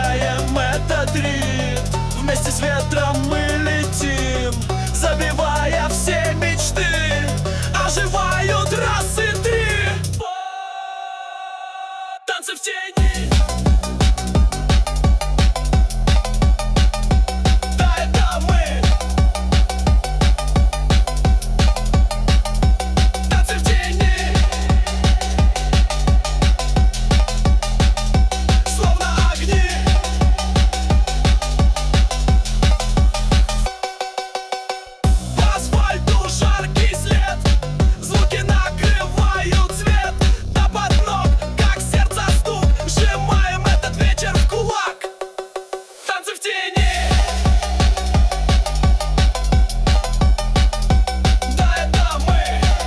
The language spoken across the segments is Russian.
ощущаем этот ритм. Вместе с ветром мы летим, забивая все мечты. Оживают раз и три. Танцы в тени. Да, это мы. Танцы в тени. Словно огни. По асфальту жаркий след. Звуки накрывают свет. Да под ног, как сердце стук. Сжимаем этот вечер в кулак. Танцы в тени. Да, это мы.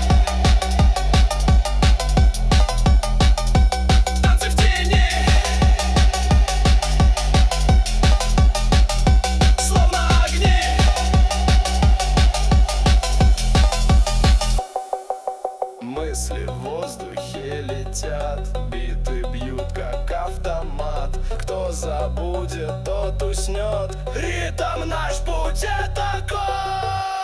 Танцы в тени. Словно огни. Мысли в воздухе летят, биты бьют как автомат. Кто забудет, тот уснет. Ритм наш путь — это код.